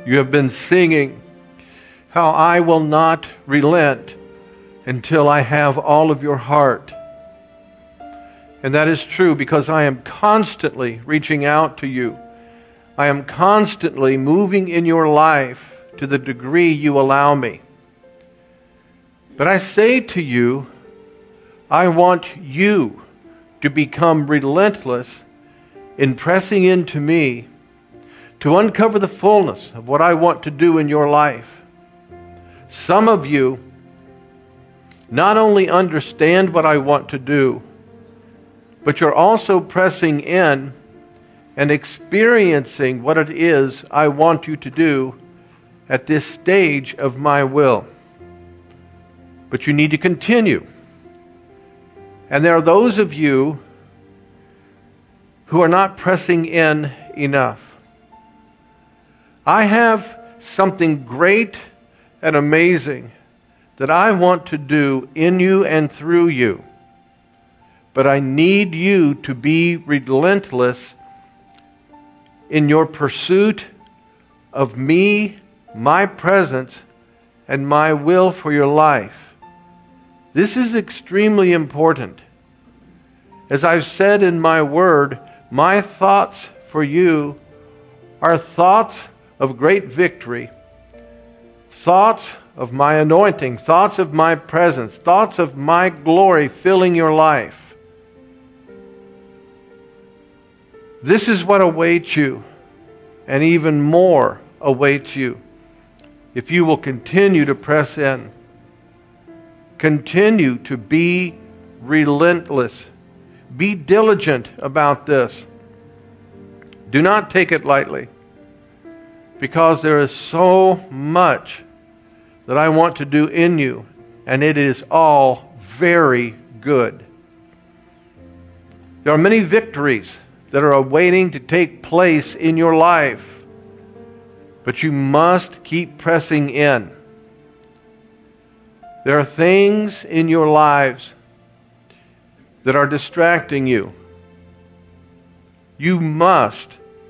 You have been singing how I will not relent until I have all of your heart. And that is true because I am constantly reaching out to you. I am constantly moving in your life to the degree you allow me. But I say to you, I want you to become relentless in pressing into me to uncover the fullness of what I want to do in your life. Some of you not only understand what I want to do, but you're also pressing in and experiencing what it is I want you to do at this stage of my will. But you need to continue. And there are those of you who are not pressing in enough. I have something great and amazing that I want to do in you and through you. But I need you to be relentless in your pursuit of me, my presence, and my will for your life. This is extremely important. As I've said in my word, my thoughts for you are thoughts of great victory, thoughts of my anointing, thoughts of my presence, thoughts of my glory filling your life. This is what awaits you, and even more awaits you if you will continue to press in. Continue to be relentless. Be diligent about this. Do not take it lightly, because there is so much that I want to do in you, and it is all very good. There are many victories that are awaiting to take place in your life, but you must keep pressing in. There are things in your lives that are distracting you. You must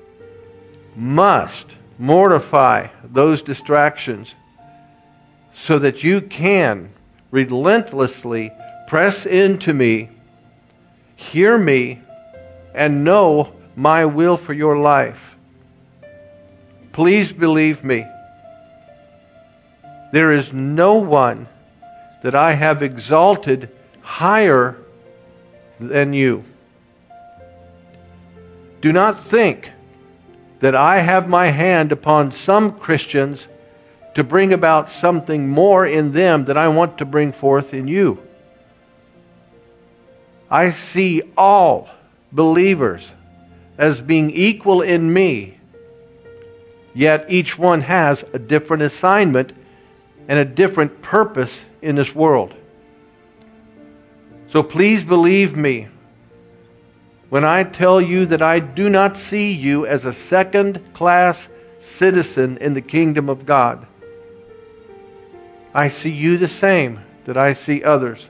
mortify those distractions so that you can relentlessly press into me, hear me, and know my will for your life. Please believe me. There is no one that I have exalted higher than you. Do not think that I have my hand upon some Christians to bring about something more in them that I want to bring forth in you. I see all believers as being equal in me, yet each one has a different assignment and a different purpose in this world. So please believe me when I tell you that I do not see you as a second-class citizen in the kingdom of God. I see you the same that I see others.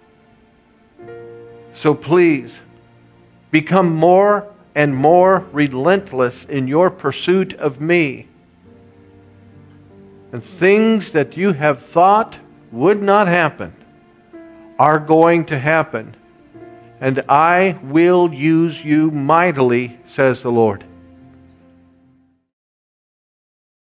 So please, become more and more relentless in your pursuit of me. And things that you have thought would not happen are going to happen. And I will use you mightily, says the Lord.